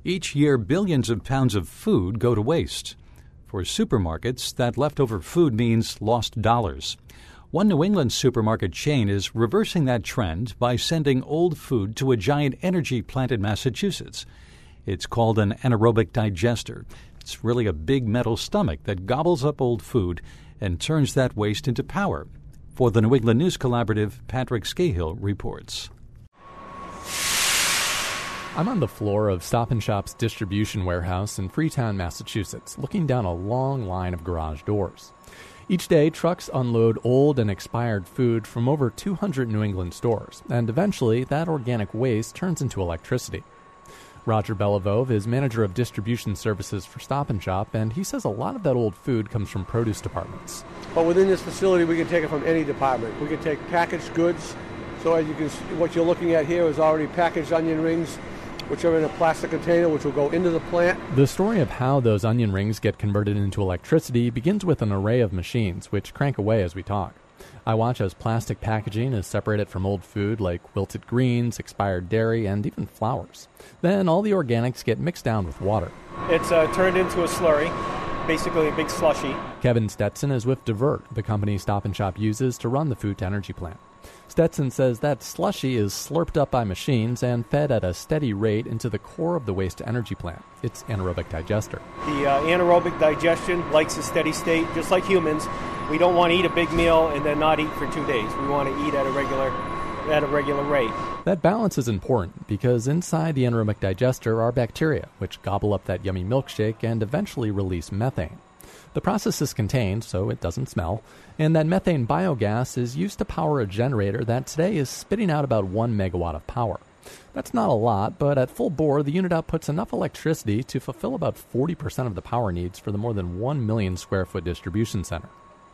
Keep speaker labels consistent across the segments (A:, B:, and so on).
A: Each year, billions of pounds of food go to waste. For supermarkets, that leftover food means lost dollars. One New England supermarket chain is reversing that trend by sending old food to a giant energy plant in Massachusetts. It's called an anaerobic digester. It's really a big metal stomach that gobbles up old food and turns that waste into power. For the New England News Collaborative, Patrick Scahill reports.
B: I'm on the floor of Stop & Shop's distribution warehouse in Freetown, Massachusetts, looking down a long line of garage doors. Each day, trucks unload old and expired food from over 200 New England stores, and eventually that organic waste turns into electricity. Roger Belavove is manager of distribution services for Stop & Shop, and he says a lot of that old food comes from produce departments.
C: But within this facility, we can take it from any department. We can take packaged goods. So as you can see, what you're looking at here is already packaged onion rings, which are in a plastic container, which will go into the plant.
B: The story of how those onion rings get converted into electricity begins with an array of machines, which crank away as we talk. I watch as plastic packaging is separated from old food like wilted greens, expired dairy, and even flowers. Then all the organics get mixed down with water.
D: It's turned into a slurry, basically a big slushy.
B: Kevin Stetson is with Divert, the company Stop & Shop uses to run the food-to-energy plant. Stetson says that slushy is slurped up by machines and fed at a steady rate into the core of the waste-to-energy plant, its anaerobic digester.
D: The anaerobic digestion likes a steady state, just like humans. We don't want to eat a big meal and then not eat for 2 days. We want to eat at a regular rate.
B: That balance is important because inside the anaerobic digester are bacteria, which gobble up that yummy milkshake and eventually release methane. The process is contained, so it doesn't smell, and that methane biogas is used to power a generator that today is spitting out about 1 megawatt of power. That's not a lot, but at full bore, the unit outputs enough electricity to fulfill about 40% of the power needs for the more than 1 million square foot distribution center.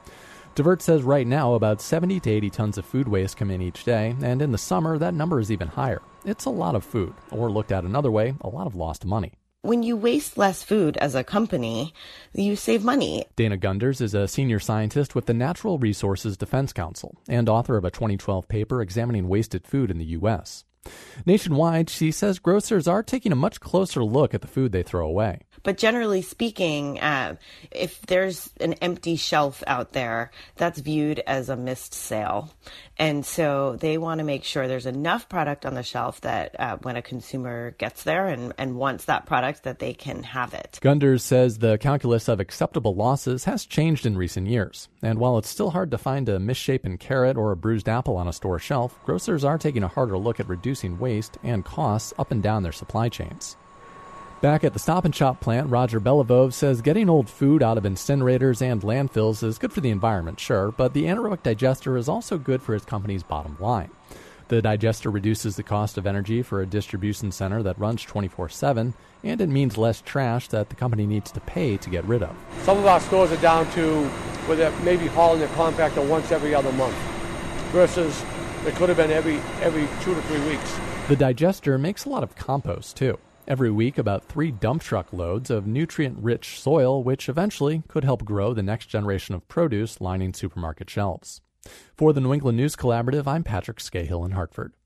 B: Divert says right now about 70 to 80 tons of food waste come in each day, and in the summer that number is even higher. It's a lot of food, or looked at another way, a lot of lost money.
E: When you waste less food as a company, you save money.
B: Dana Gunders is a senior scientist with the Natural Resources Defense Council and author of a 2012 paper examining wasted food in the U.S. Nationwide, she says grocers are taking a much closer look at the food they throw away.
E: But generally speaking, if there's an empty shelf out there, that's viewed as a missed sale. And so they want to make sure there's enough product on the shelf that when a consumer gets there and wants that product, that they can have it.
B: Gunders says the calculus of acceptable losses has changed in recent years. And while it's still hard to find a misshapen carrot or a bruised apple on a store shelf, grocers are taking a harder look at reducing waste and costs up and down their supply chains. Back at the Stop & Shop plant, Roger Belavove says getting old food out of incinerators and landfills is good for the environment, sure, but the anaerobic digester is also good for his company's bottom line. The digester reduces the cost of energy for a distribution center that runs 24/7, and it means less trash that the company needs to pay to get rid of.
C: Some of our stores are down to where they're maybe hauling their compactor once every other month, versus it could have been every 2 to 3 weeks.
B: The digester makes a lot of compost, too. Every week, about 3 dump truck loads of nutrient-rich soil, which eventually could help grow the next generation of produce lining supermarket shelves. For the New England News Collaborative, I'm Patrick Scahill in Hartford.